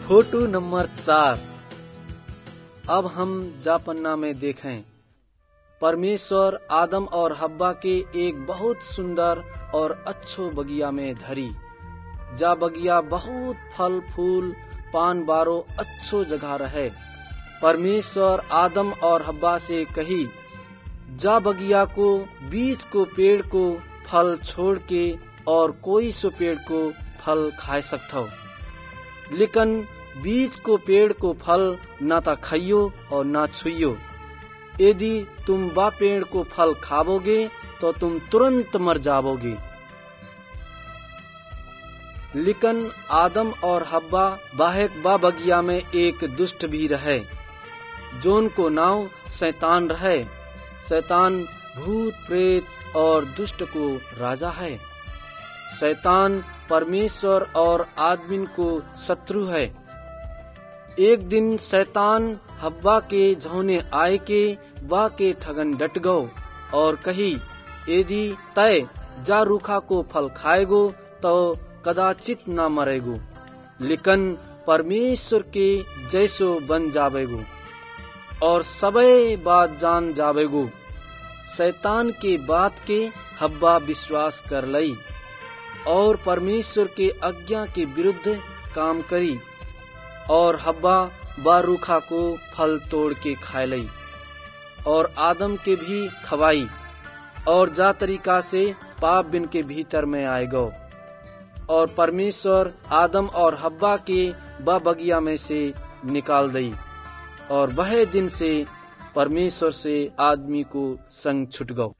Photo number 4। अब हम जा पन्ना में देखें। परमेश्वर आदम और हव्वा के एक बहुत सुंदर और अच्छो बगिया में धरी। जा बगिया बहुत फल फूल पान बारो अच्छो जगह रहे। परमेश्वर आदम और हव्वा से कही, जा बगिया को बीच को पेड़ को फल छोड़ के और कोई सो पेड़ को फल खाए सकथो, लेकिन बीज को पेड़ को फल ना ता खाइयो और ना छुइयो। यदि तुम बा पेड़ को फल खाओगे तो तुम तुरंत मर जाओगे। लेकिन आदम और हव्वा बाहेक बा बगिया में एक दुष्ट भी रहे, जोन को नाव शैतान रहे। शैतान भूत प्रेत और दुष्ट को राजा है। शैतान परमेश्वर और आदमी को शत्रु है। एक दिन शैतान हव्वा के झौने आए के वा के ठगन डट गो और कही, यदि तय जा रूखा को फल खाएगो तो कदाचित ना मरेगो, लेकिन परमेश्वर के जैसो बन जावेगो और सबे बात जान जावेगो। शैतान के बात के हव्वा विश्वास कर लई और परमेश्वर के आज्ञा के विरुद्ध काम करी और हव्वा बारूखा को फल तोड़ के खाए लई और आदम के भी खवाई और जा तरीका से पाप बिन के भीतर में आए गो। और परमेश्वर आदम और हव्वा के बा बगिया में से निकाल दई और वह दिन से परमेश्वर से आदमी को संग छुट गो।